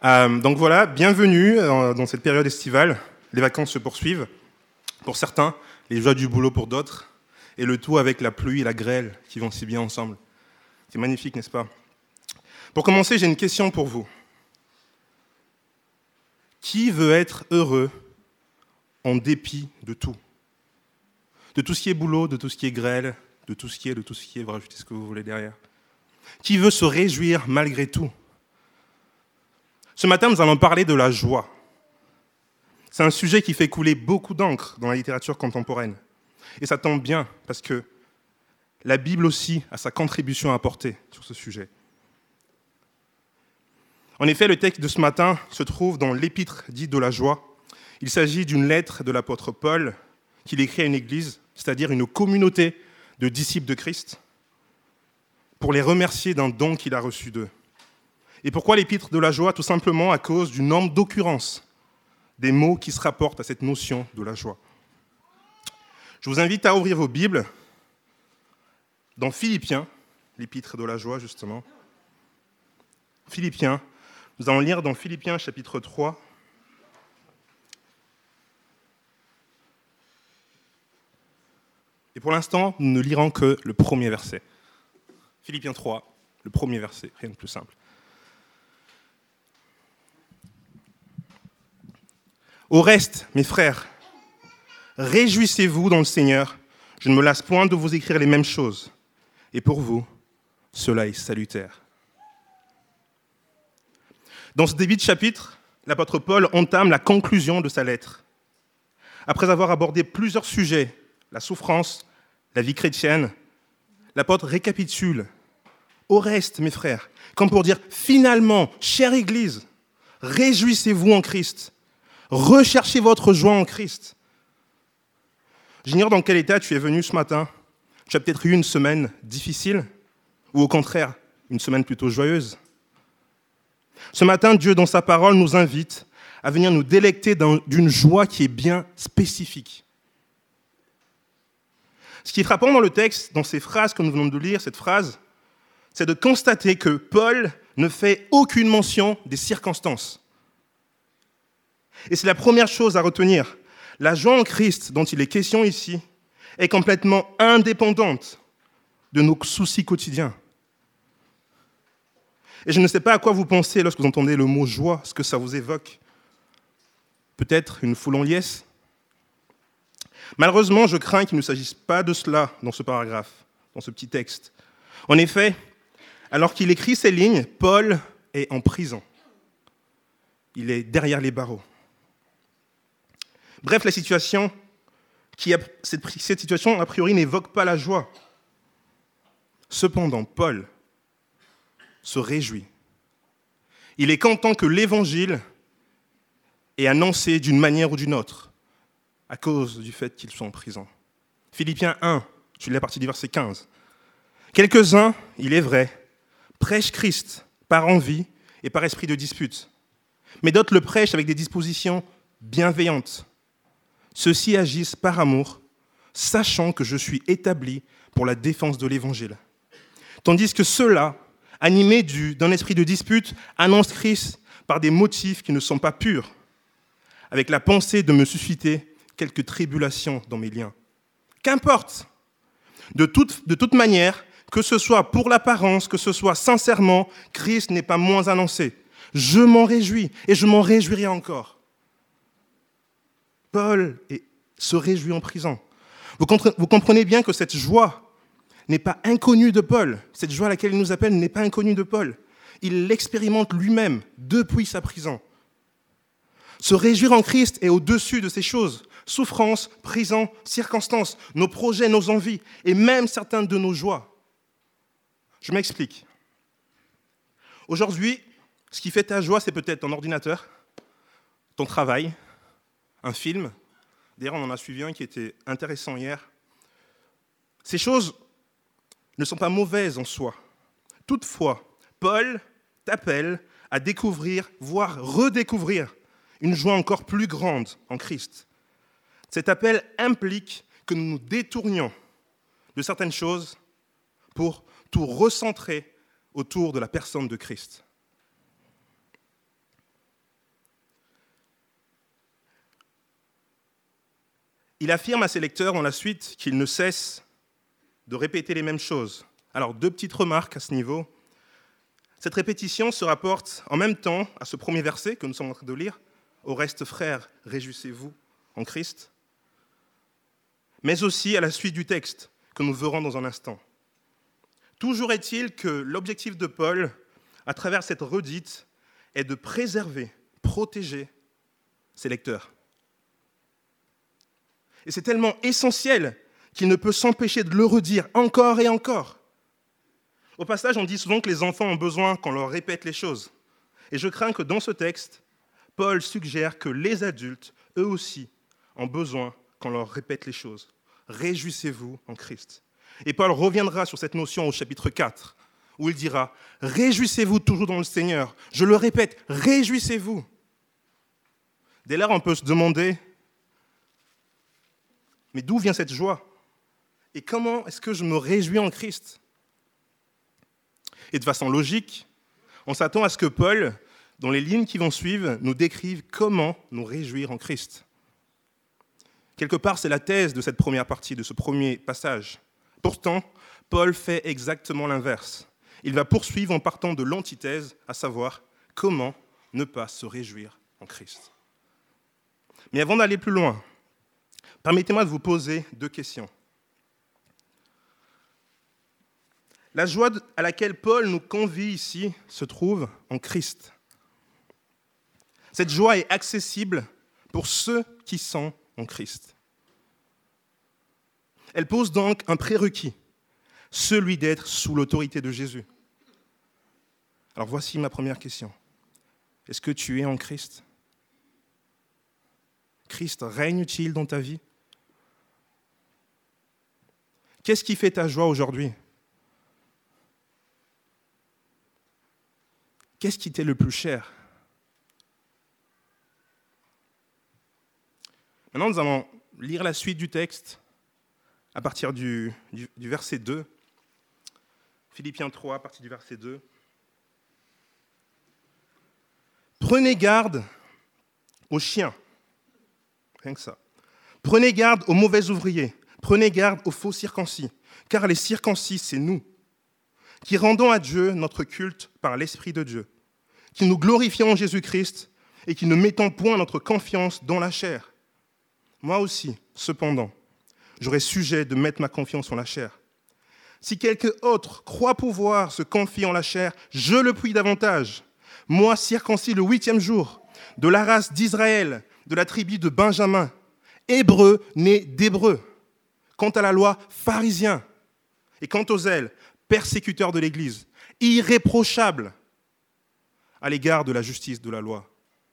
Donc voilà, bienvenue dans cette période estivale. Les vacances se poursuivent pour certains, les joies du boulot pour d'autres, et le tout avec la pluie et la grêle qui vont si bien ensemble. C'est magnifique, n'est-ce pas? Pour commencer, j'ai une question pour vous. Qui veut être heureux en dépit de tout? De tout ce qui est boulot, de tout ce qui est grêle, de tout ce qui est, vous rajoutez ce que vous voulez derrière. Qui veut se réjouir malgré tout? Ce matin, nous allons parler de la joie. C'est un sujet qui fait couler beaucoup d'encre dans la littérature contemporaine. Et ça tombe bien, parce que la Bible aussi a sa contribution à apporter sur ce sujet. En effet, le texte de ce matin se trouve dans l'épître dite de la joie. Il s'agit d'une lettre de l'apôtre Paul qu'il écrit à une église, c'est-à-dire une communauté de disciples de Christ, pour les remercier d'un don qu'il a reçu d'eux. Et pourquoi l'épître de la joie? Tout simplement à cause du nombre d'occurrences des mots qui se rapportent à cette notion de la joie. Je vous invite à ouvrir vos Bibles dans Philippiens, l'épître de la joie justement. Philippiens, nous allons lire dans Philippiens chapitre 3. Et pour l'instant, nous ne lirons que le premier verset. Philippiens 3, le premier verset, rien de plus simple. Au reste, mes frères, réjouissez-vous dans le Seigneur. Je ne me lasse point de vous écrire les mêmes choses. Et pour vous, cela est salutaire. Dans ce début de chapitre, l'apôtre Paul entame la conclusion de sa lettre. Après avoir abordé plusieurs sujets, la souffrance, la vie chrétienne, l'apôtre récapitule. Au reste, mes frères, comme pour dire, finalement, chère Église, réjouissez-vous en Christ. Recherchez votre joie en Christ. J'ignore dans quel état tu es venu ce matin. Tu as peut-être eu une semaine difficile, ou au contraire, une semaine plutôt joyeuse. Ce matin, Dieu, dans sa parole, nous invite à venir nous délecter d'une joie qui est bien spécifique. Ce qui est frappant dans le texte, dans ces phrases que nous venons de lire, cette phrase, c'est de constater que Paul ne fait aucune mention des circonstances. Et c'est la première chose à retenir. La joie en Christ dont il est question ici est complètement indépendante de nos soucis quotidiens. Et je ne sais pas à quoi vous pensez lorsque vous entendez le mot joie, ce que ça vous évoque. Peut-être une foule en liesse. Malheureusement, je crains qu'il ne s'agisse pas de cela dans ce paragraphe, dans ce petit texte. En effet, alors qu'il écrit ces lignes, Paul est en prison. Il est derrière les barreaux. Bref, cette situation, a priori, n'évoque pas la joie. Cependant, Paul se réjouit. Il est content que l'Évangile est annoncé d'une manière ou d'une autre, à cause du fait qu'ils sont en prison. Philippiens 1, je lis la partie du verset 15. Quelques-uns, il est vrai, prêchent Christ par envie et par esprit de dispute, mais d'autres le prêchent avec des dispositions bienveillantes. Ceux-ci agissent par amour, sachant que je suis établi pour la défense de l'Évangile. Tandis que ceux-là, animés d'un esprit de dispute, annoncent Christ par des motifs qui ne sont pas purs, avec la pensée de me susciter quelques tribulations dans mes liens. Qu'importe, de toute manière, que ce soit pour l'apparence, que ce soit sincèrement, Christ n'est pas moins annoncé. Je m'en réjouis et je m'en réjouirai encore. Paul se réjouit en prison. Vous comprenez bien que cette joie n'est pas inconnue de Paul. Cette joie à laquelle il nous appelle n'est pas inconnue de Paul. Il l'expérimente lui-même depuis sa prison. Se réjouir en Christ est au-dessus de ces choses. Souffrance, prison, circonstances, nos projets, nos envies et même certaines de nos joies. Je m'explique. Aujourd'hui, ce qui fait ta joie, c'est peut-être ton ordinateur, ton travail, un film. D'ailleurs, on en a suivi un qui était intéressant hier. Ces choses ne sont pas mauvaises en soi. Toutefois, Paul t'appelle à découvrir, voire redécouvrir, une joie encore plus grande en Christ. Cet appel implique que nous nous détournions de certaines choses pour tout recentrer autour de la personne de Christ. Il affirme à ses lecteurs dans la suite qu'il ne cesse de répéter les mêmes choses. Alors, 2 petites remarques à ce niveau. Cette répétition se rapporte en même temps à ce premier verset que nous sommes en train de lire. « Au reste, frères, réjouissez-vous en Christ », mais aussi à la suite du texte que nous verrons dans un instant. Toujours est-il que l'objectif de Paul, à travers cette redite, est de préserver, protéger ses lecteurs. Et c'est tellement essentiel qu'il ne peut s'empêcher de le redire encore et encore. Au passage, on dit souvent que les enfants ont besoin qu'on leur répète les choses. Et je crains que dans ce texte, Paul suggère que les adultes, eux aussi, ont besoin qu'on leur répète les choses. Réjouissez-vous en Christ. Et Paul reviendra sur cette notion au chapitre 4, où il dira « Réjouissez-vous toujours dans le Seigneur ». Je le répète, réjouissez-vous. Dès lors, on peut se demander, mais d'où vient cette joie? Et comment est-ce que je me réjouis en Christ? Et de façon logique, on s'attend à ce que Paul, dans les lignes qui vont suivre, nous décrive comment nous réjouir en Christ. Quelque part, c'est la thèse de cette première partie, de ce premier passage. Pourtant, Paul fait exactement l'inverse. Il va poursuivre en partant de l'antithèse, à savoir comment ne pas se réjouir en Christ. Mais avant d'aller plus loin, permettez-moi de vous poser 2 questions. La joie à laquelle Paul nous convie ici se trouve en Christ. Cette joie est accessible pour ceux qui sont en Christ. Elle pose donc un prérequis, celui d'être sous l'autorité de Jésus. Alors voici ma première question. Est-ce que tu es en Christ? Christ règne-t-il dans ta vie? Qu'est-ce qui fait ta joie aujourd'hui? Qu'est-ce qui t'est le plus cher? Maintenant, nous allons lire la suite du texte à partir du verset 2. Philippiens 3, à partir du verset 2. Prenez garde aux chiens. Rien que ça. Prenez garde aux mauvais ouvriers. Prenez garde aux faux circoncis. Car les circoncis, c'est nous, qui rendons à Dieu notre culte par l'Esprit de Dieu, qui nous glorifions en Jésus-Christ et qui ne mettons point notre confiance dans la chair. Moi aussi, cependant, j'aurais sujet de mettre ma confiance en la chair. Si quelqu'un autre croit pouvoir se confier en la chair, je le puis davantage. Moi, circoncis le 8e jour, de la race d'Israël, de la tribu de Benjamin, hébreu né d'hébreu. Quant à la loi, pharisien. Et quant aux zèles, persécuteur de l'Église, irréprochable à l'égard de la justice de la loi.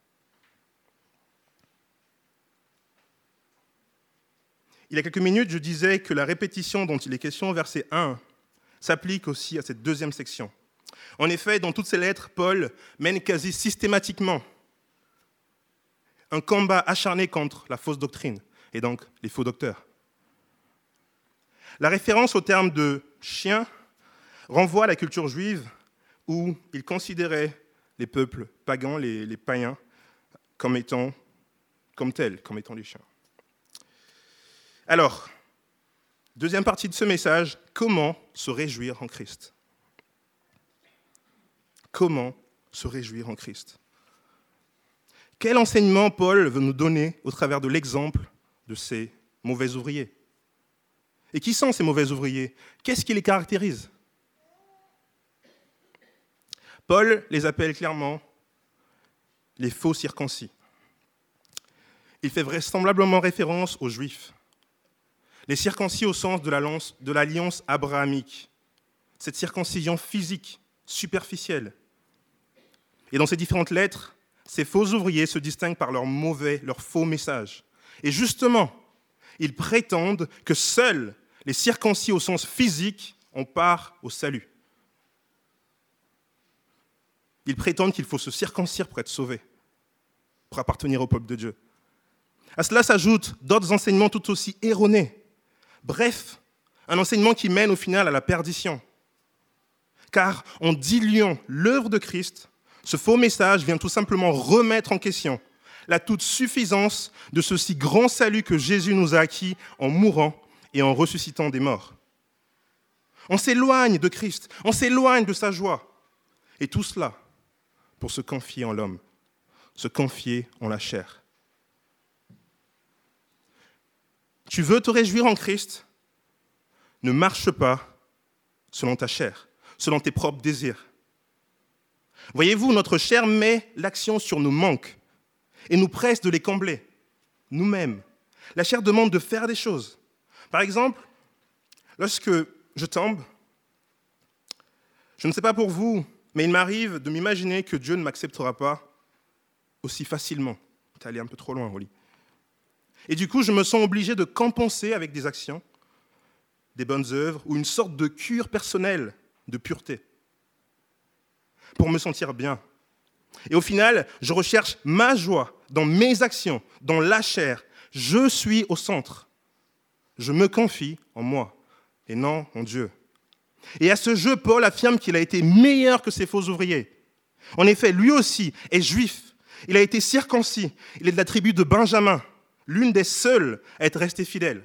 Il y a quelques minutes, je disais que la répétition dont il est question au verset 1 s'applique aussi à cette 2e section. En effet, dans toutes ces lettres, Paul mène quasi systématiquement un combat acharné contre la fausse doctrine, et donc les faux docteurs. La référence au terme de « chien » renvoie à la culture juive où ils considéraient les peuples pagans, les païens, comme étant les chiens. Alors, 2e partie de ce message, comment se réjouir en Christ? Comment se réjouir en Christ? Quel enseignement Paul veut nous donner au travers de l'exemple de ces mauvais ouvriers? Et qui sont ces mauvais ouvriers? Qu'est-ce qui les caractérise? Paul les appelle clairement les faux circoncis. Il fait vraisemblablement référence aux Juifs. Les circoncis au sens de l'alliance abrahamique, cette circoncision physique, superficielle. Et dans ces différentes lettres, ces faux ouvriers se distinguent par leur faux message. Et justement, ils prétendent que seuls les circoncis au sens physique ont part au salut. Ils prétendent qu'il faut se circoncire pour être sauvé, pour appartenir au peuple de Dieu. À cela s'ajoutent d'autres enseignements tout aussi erronés. Bref, un enseignement qui mène au final à la perdition. Car en diluant l'œuvre de Christ, ce faux message vient tout simplement remettre en question la toute suffisance de ce si grand salut que Jésus nous a acquis en mourant et en ressuscitant des morts. On s'éloigne de Christ, on s'éloigne de sa joie. Et tout cela pour se confier en l'homme, se confier en la chair. Tu veux te réjouir en Christ? Ne marche pas selon ta chair, selon tes propres désirs. Voyez-vous, notre chair met l'action sur nos manques et nous presse de les combler, nous-mêmes. La chair demande de faire des choses. Par exemple, lorsque je tombe, je ne sais pas pour vous, mais il m'arrive de m'imaginer que Dieu ne m'acceptera pas aussi facilement. Tu es allé un peu trop loin, Rolly. Et du coup, je me sens obligé de compenser avec des actions, des bonnes œuvres ou une sorte de cure personnelle de pureté pour me sentir bien. Et au final, je recherche ma joie dans mes actions, dans la chair. Je suis au centre. Je me confie en moi et non en Dieu. Et à ce jeu, Paul affirme qu'il a été meilleur que ses faux ouvriers. En effet, lui aussi est juif. Il a été circoncis. Il est de la tribu de Benjamin, l'une des seules à être restée fidèle.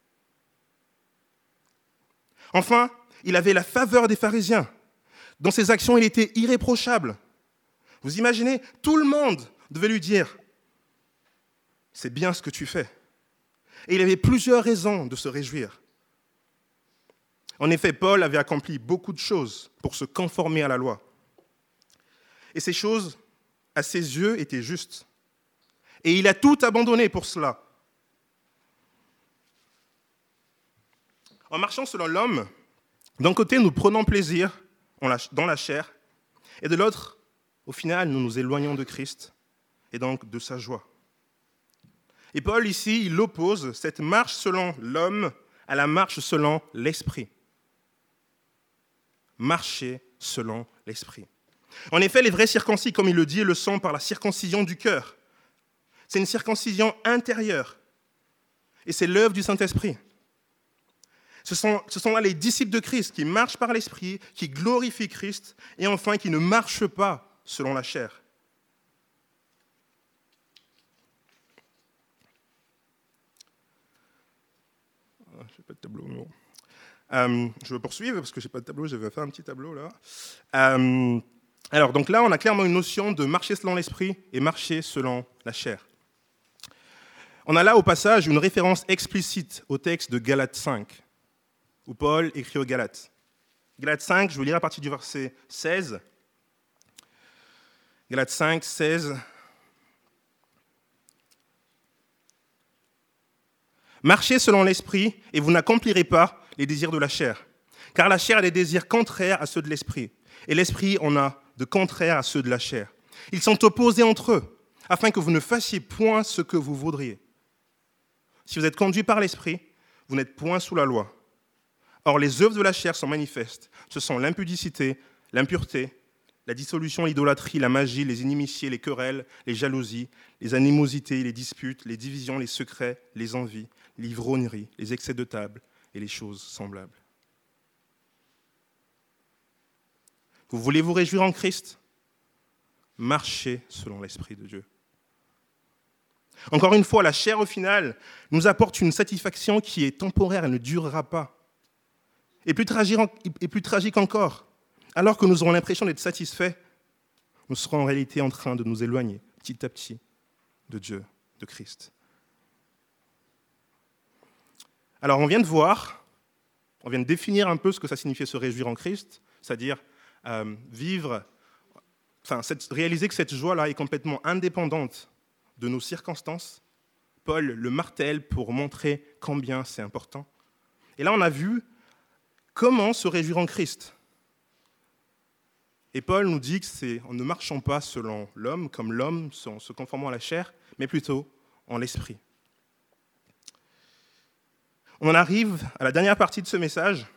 Enfin, il avait la faveur des pharisiens. Dans ses actions, il était irréprochable. Vous imaginez, tout le monde devait lui dire « C'est bien ce que tu fais ». Et il avait plusieurs raisons de se réjouir. En effet, Paul avait accompli beaucoup de choses pour se conformer à la loi. Et ces choses, à ses yeux, étaient justes. Et il a tout abandonné pour cela. En marchant selon l'homme, d'un côté, nous prenons plaisir dans la chair, et de l'autre, au final, nous nous éloignons de Christ et donc de sa joie. Et Paul, ici, il oppose cette marche selon l'homme à la marche selon l'esprit. Marcher selon l'esprit. En effet, les vrais circoncis, comme il le dit, le sont par la circoncision du cœur. C'est une circoncision intérieure. Et c'est l'œuvre du Saint-Esprit. Ce sont là les disciples de Christ qui marchent par l'Esprit, qui glorifient Christ, et enfin qui ne marchent pas selon la chair. Je n'ai pas de tableau, mais bon. Je vais poursuivre parce que je n'ai pas de tableau, je vais faire un petit tableau là. Alors, donc là, on a clairement une notion de marcher selon l'Esprit et marcher selon la chair. On a là au passage une référence explicite au texte de Galates 5. Où Paul écrit aux Galates. Galates 5, je vais lire à partir du verset 16. Galates 5, 16. Marchez selon l'esprit et vous n'accomplirez pas les désirs de la chair. Car la chair a des désirs contraires à ceux de l'esprit. Et l'esprit en a de contraires à ceux de la chair. Ils sont opposés entre eux, afin que vous ne fassiez point ce que vous voudriez. Si vous êtes conduit par l'esprit, vous n'êtes point sous la loi. Or, les œuvres de la chair sont manifestes. Ce sont l'impudicité, l'impureté, la dissolution, l'idolâtrie, la magie, les inimitiés, les querelles, les jalousies, les animosités, les disputes, les divisions, les secrets, les envies, l'ivrognerie, les excès de table et les choses semblables. Vous voulez vous réjouir en Christ? Marchez selon l'Esprit de Dieu. Encore une fois, la chair, au final, nous apporte une satisfaction qui est temporaire et ne durera pas. Et plus tragique encore, alors que nous aurons l'impression d'être satisfaits, nous serons en réalité en train de nous éloigner petit à petit de Dieu, de Christ. Alors on vient de définir un peu ce que ça signifiait se réjouir en Christ, c'est-à-dire réaliser que cette joie-là est complètement indépendante de nos circonstances. Paul le martèle pour montrer combien c'est important. Et là on a vu comment se réjouir en Christ. Et Paul nous dit que c'est en ne marchant pas selon l'homme, comme l'homme, en se conformant à la chair, mais plutôt en l'esprit. On en arrive à la dernière partie de ce message.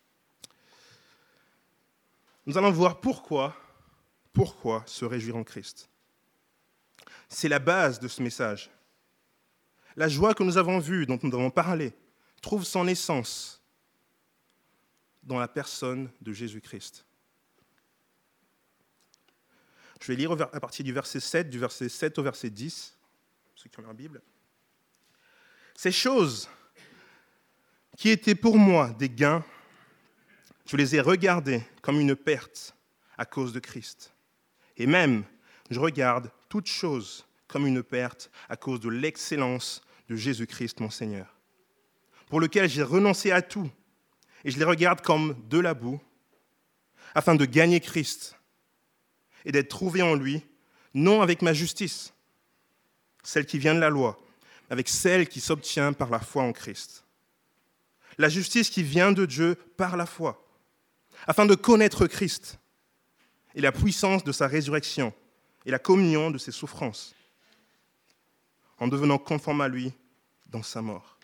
Nous allons voir pourquoi se réjouir en Christ. C'est la base de ce message. La joie que nous avons vue, dont nous avons parlé, trouve son essence dans la personne de Jésus-Christ. Je vais lire à partir du verset 7 au verset 10. ceux qui ont leur Bible. Ces choses qui étaient pour moi des gains, je les ai regardées comme une perte à cause de Christ. Et même, je regarde toutes choses comme une perte à cause de l'excellence de Jésus-Christ, mon Seigneur, pour lequel j'ai renoncé à tout, et je les regarde comme de la boue, afin de gagner Christ et d'être trouvé en lui, non avec ma justice, celle qui vient de la loi, mais avec celle qui s'obtient par la foi en Christ. La justice qui vient de Dieu par la foi, afin de connaître Christ et la puissance de sa résurrection et la communion de ses souffrances, en devenant conforme à lui dans sa mort.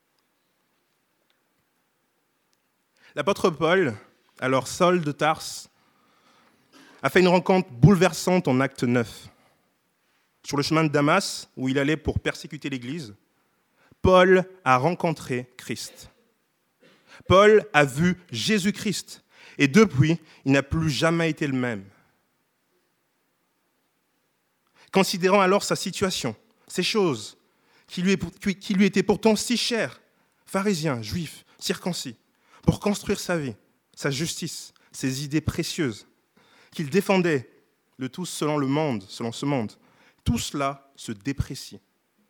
L'apôtre Paul, alors Saul de Tarse, a fait une rencontre bouleversante en Acte 9. Sur le chemin de Damas, où il allait pour persécuter l'Église, Paul a rencontré Christ. Paul a vu Jésus-Christ, et depuis, il n'a plus jamais été le même. Considérant alors sa situation, ces choses qui lui étaient pourtant si chères, pharisien, juif, circoncis, pour construire sa vie, sa justice, ses idées précieuses, qu'il défendait, le tout selon le monde, selon ce monde, tout cela se déprécie.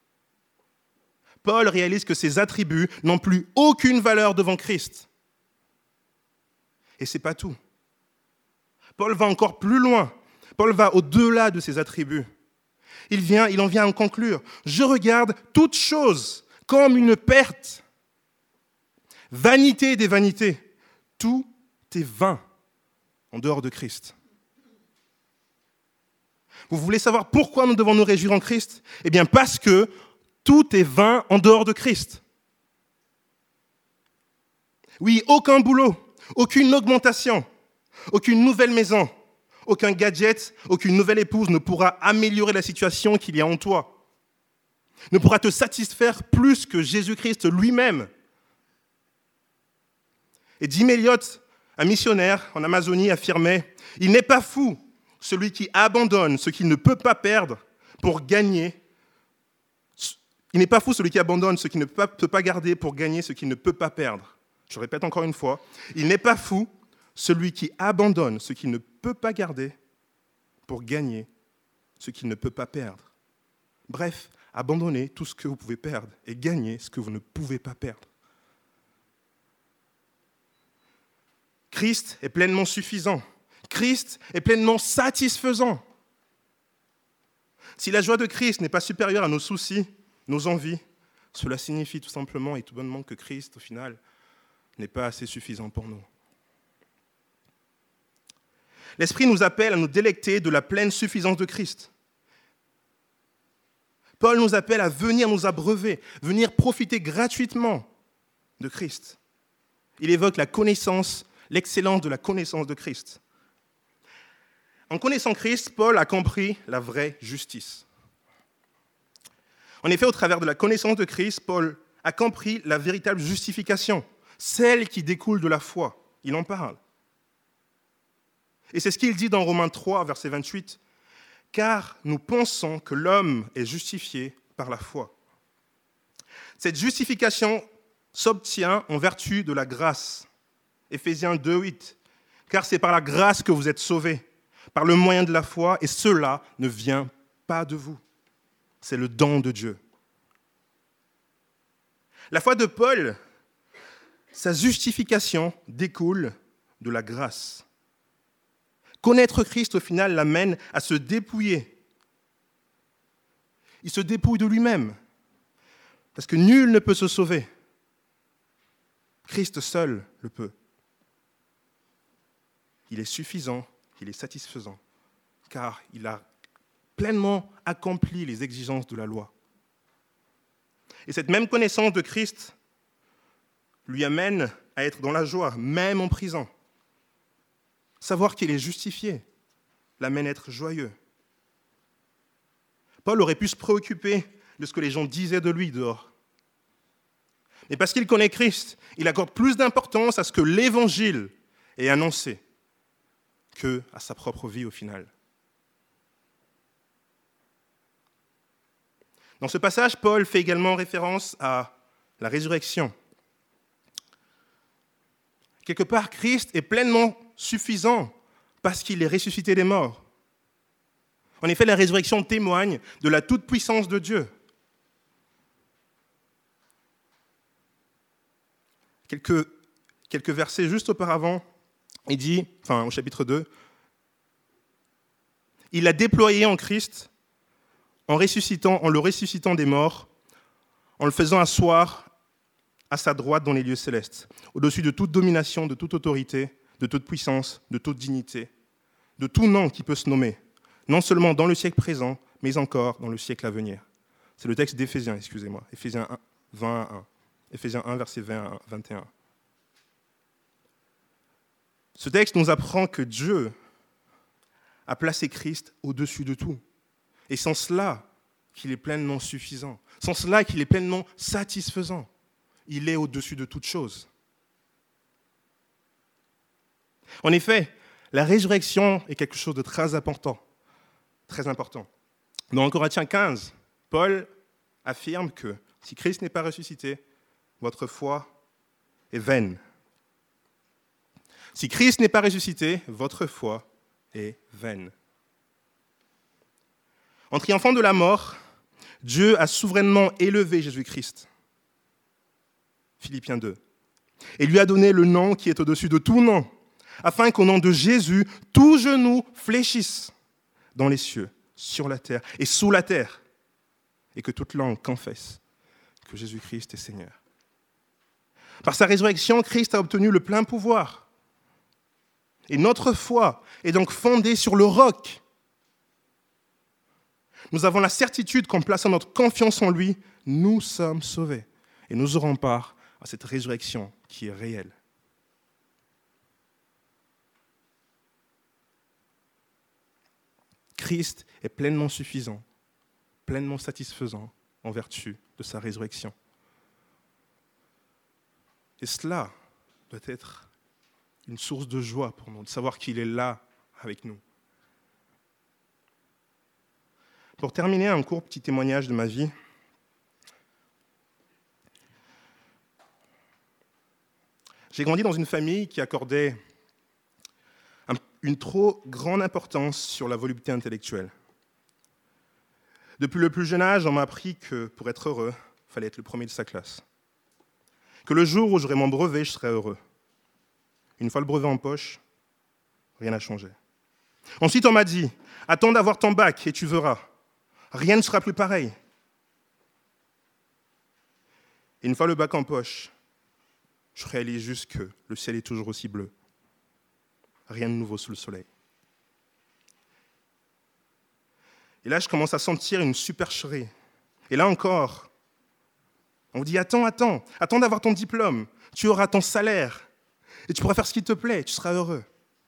Paul réalise que ses attributs n'ont plus aucune valeur devant Christ. Et ce n'est pas tout. Paul va encore plus loin. Paul va au-delà de ses attributs. Il en vient à en conclure. Je regarde toute chose comme une perte. Vanité des vanités. Tout est vain en dehors de Christ. Vous voulez savoir pourquoi nous devons nous réjouir en Christ ? Eh bien parce que tout est vain en dehors de Christ. Oui, aucun boulot, aucune augmentation, aucune nouvelle maison, aucun gadget, aucune nouvelle épouse ne pourra améliorer la situation qu'il y a en toi. Ne pourra te satisfaire plus que Jésus-Christ lui-même. Et Jim Elliot, un missionnaire en Amazonie, affirmait « Il n'est pas fou celui qui abandonne ce qu'il ne peut pas perdre pour gagner. Il n'est pas fou celui qui abandonne ce qu'il ne peut pas garder pour gagner ce qu'il ne peut pas perdre. » Je répète encore une fois, il n'est pas fou celui qui abandonne ce qu'il ne peut pas garder pour gagner ce qu'il ne peut pas perdre. Bref, abandonnez tout ce que vous pouvez perdre et gagnez ce que vous ne pouvez pas perdre. Christ est pleinement suffisant. Christ est pleinement satisfaisant. Si la joie de Christ n'est pas supérieure à nos soucis, nos envies, cela signifie tout simplement et tout bonnement que Christ, au final, n'est pas assez suffisant pour nous. L'Esprit nous appelle à nous délecter de la pleine suffisance de Christ. Paul nous appelle à venir nous abreuver, venir profiter gratuitement de Christ. Il évoque la connaissance, l'excellence de la connaissance de Christ. En connaissant Christ, Paul a compris la vraie justice. En effet, au travers de la connaissance de Christ, Paul a compris la véritable justification, celle qui découle de la foi. Il en parle. Et c'est ce qu'il dit dans Romains 3, verset 28. « Car nous pensons que l'homme est justifié par la foi. » Cette justification s'obtient en vertu de la grâce. Éphésiens 2, 8. « Car c'est par la grâce que vous êtes sauvés, par le moyen de la foi, et cela ne vient pas de vous. C'est le don de Dieu. » La foi de Paul, sa justification découle de la grâce. Connaître Christ, au final, l'amène à se dépouiller. Il se dépouille de lui-même, parce que nul ne peut se sauver. Christ seul le peut. Il est suffisant, il est satisfaisant, car il a pleinement accompli les exigences de la loi. Et cette même connaissance de Christ lui amène à être dans la joie, même en prison. Savoir qu'il est justifié l'amène à être joyeux. Paul aurait pu se préoccuper de ce que les gens disaient de lui dehors. Mais parce qu'il connaît Christ, il accorde plus d'importance à ce que l'Évangile est annoncé qu'à sa propre vie au final. Dans ce passage, Paul fait également référence à la résurrection. Quelque part, Christ est pleinement suffisant parce qu'il est ressuscité des morts. En effet, la résurrection témoigne de la toute-puissance de Dieu. Quelques versets juste auparavant, il dit, au chapitre 2, « Il a déployé en Christ, en le ressuscitant des morts, en le faisant asseoir à sa droite dans les lieux célestes, au-dessus de toute domination, de toute autorité, de toute puissance, de toute dignité, de tout nom qui peut se nommer, non seulement dans le siècle présent, mais encore dans le siècle à venir. » C'est le texte d'Éphésiens, excusez-moi, Éphésiens 1, 20 à 1. Éphésiens 1, versets 20 à 21. Ce texte nous apprend que Dieu a placé Christ au-dessus de tout. Et sans cela, qu'il est pleinement suffisant. Sans cela, qu'il est pleinement satisfaisant. Il est au-dessus de toute chose. En effet, la résurrection est quelque chose de très important. Très important. Dans Corinthiens 15, Paul affirme que si Christ n'est pas ressuscité, votre foi est vaine. Si Christ n'est pas ressuscité, votre foi est vaine. En triomphant de la mort, Dieu a souverainement élevé Jésus-Christ. Philippiens 2. Et lui a donné le nom qui est au-dessus de tout nom, afin qu'au nom de Jésus, tout genou fléchisse dans les cieux, sur la terre et sous la terre, et que toute langue confesse que Jésus-Christ est Seigneur. Par sa résurrection, Christ a obtenu le plein pouvoir. Et notre foi est donc fondée sur le roc. Nous avons la certitude qu'en plaçant notre confiance en lui, nous sommes sauvés. Et nous aurons part à cette résurrection qui est réelle. Christ est pleinement suffisant, pleinement satisfaisant en vertu de sa résurrection. Et cela doit être une source de joie pour nous, de savoir qu'il est là avec nous. Pour terminer, un court petit témoignage de ma vie. J'ai grandi dans une famille qui accordait une trop grande importance sur la volupté intellectuelle. Depuis le plus jeune âge, on m'a appris que pour être heureux, il fallait être le premier de sa classe. Que le jour où j'aurai mon brevet, je serai heureux. Une fois le brevet en poche, rien n'a changé. Ensuite, on m'a dit, attends d'avoir ton bac et tu verras. Rien ne sera plus pareil. Et une fois le bac en poche, je réalise juste que le ciel est toujours aussi bleu. Rien de nouveau sous le soleil. Et là, je commence à sentir une supercherie. Et là encore, on me dit, attends d'avoir ton diplôme. Tu auras ton salaire. Et tu pourras faire ce qui te plaît. Tu seras heureux.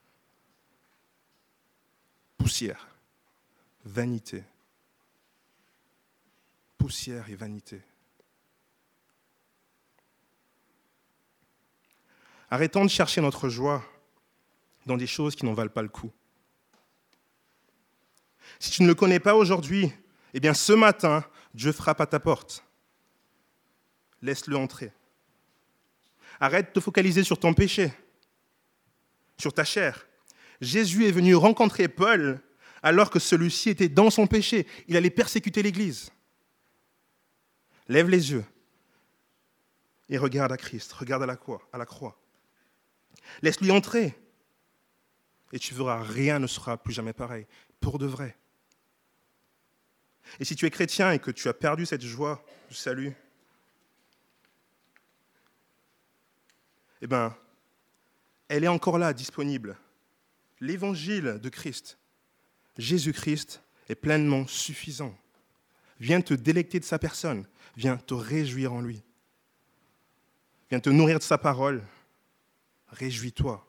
Poussière. Vanité. Poussière et vanité. Arrêtons de chercher notre joie dans des choses qui n'en valent pas le coup. Si tu ne le connais pas aujourd'hui, eh bien ce matin, Dieu frappe à ta porte. Laisse-le entrer. Arrête de te focaliser sur ton péché, sur ta chair. Jésus est venu rencontrer Paul alors que celui-ci était dans son péché. Il allait persécuter l'Église. Lève les yeux et regarde à Christ, regarde à la croix. Laisse-lui entrer et tu verras, rien ne sera plus jamais pareil, pour de vrai. Et si tu es chrétien et que tu as perdu cette joie du salut, eh bien, elle est encore là, disponible. L'évangile de Christ, Jésus-Christ, est pleinement suffisant. Viens te délecter de sa personne, viens te réjouir en lui. Viens te nourrir de sa parole, réjouis-toi.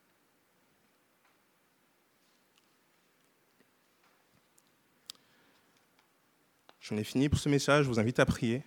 J'en ai fini pour ce message, je vous invite à prier.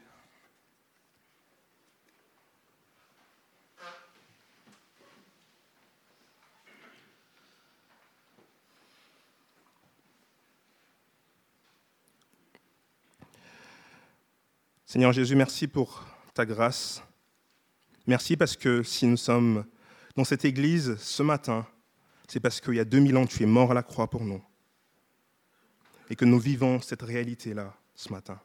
Seigneur Jésus, merci pour ta grâce. Merci parce que si nous sommes dans cette église ce matin, c'est parce qu'il y a 2000 ans, tu es mort à la croix pour nous. Et que nous vivons cette réalité-là ce matin.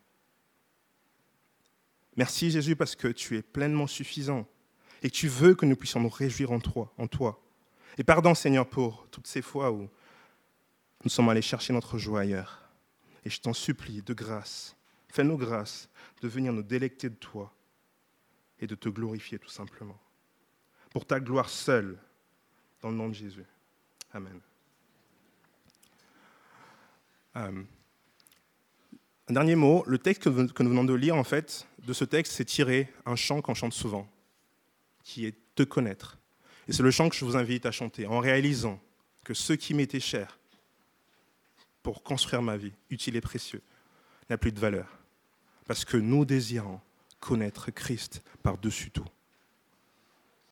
Merci Jésus parce que tu es pleinement suffisant et que tu veux que nous puissions nous réjouir en toi. Et pardon Seigneur pour toutes ces fois où nous sommes allés chercher notre joie ailleurs. Et je t'en supplie, de grâce, fais-nous grâce de venir nous délecter de toi et de te glorifier tout simplement. Pour ta gloire seule, dans le nom de Jésus. Amen. Un dernier mot, le texte que nous venons de lire, en fait, de ce texte, c'est tiré un chant qu'on chante souvent, qui est « Te connaître ». Et c'est le chant que je vous invite à chanter, en réalisant que ce qui m'était cher pour construire ma vie, utile et précieux, n'a plus de valeur. Parce que nous désirons connaître Christ par-dessus tout.